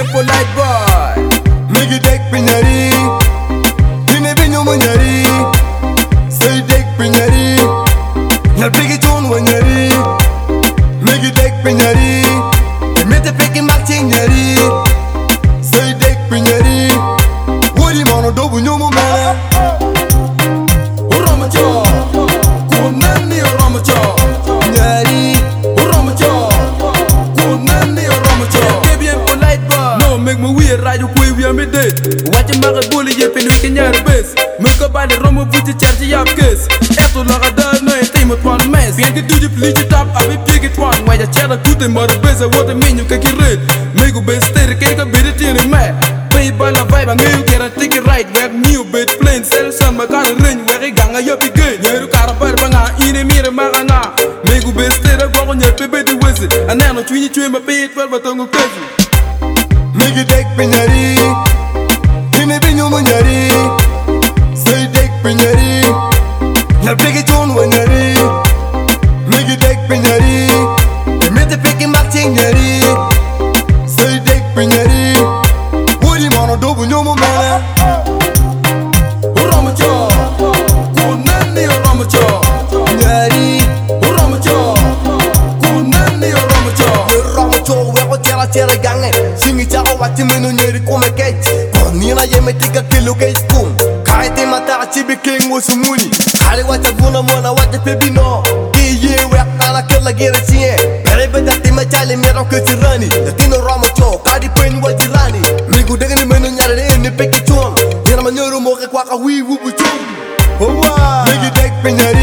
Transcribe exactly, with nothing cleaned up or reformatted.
bien polite boy. Migi dek pinyari, dine binyo manyari. Say dek pinyari, nyal pigi chun wanyari. Migi dek pinyari, mete pigi makching nyari. Say dek pinyari, wodi mono dobu nyomo mena. Oromacho, kunani oromacho. Nyari, Oromacho, kunani oromacho. Bien bien polite boy. No make me weird ride you we are me dead. Watch him make a bully yep in week in your base. Make a body romo put the charge yap case. Eto laga da no e team with one mess. Bien que do you please it up, I be big it one. Why you tell a good and mother base what I mean you can get red. Make a best stay can get beat it in the mat. Play by the vibe and you get a ticket right. Get new bit plain sell some my gun ring where it gang up again. You got a bar banga in a mirror magana. Make a best stay up on your baby wizard. And now no twin you in my pay twelve but on cousin. migi dek pinyari, dine binyo manyari. Say dek pinyari, nyal pigi chun wanyari. Migi dek pinyari, mete pigi makching nyari. Say dek pinyari, wodi mono dobu nyomo mena. Oromacho, kunani oromacho. Nyari, Oromacho, kunani oromacho. Oromacho, weko chera chera gange. Singi chako wati minu nyeri kume kech. Konina yeme tika kilo kech kum. Kaiti mata chibi king wusumuni. Kali wacha guna mwana wacha pebino. Iye wek ala kila gira siye. Pere beda tima chali mero kuchirani. Latino Oromacho, kadi pen wajirani. Migu degani minu nyari ini peki chun. Jena manyuru moke kwaka wii wubu chun. Migi dek pinyari.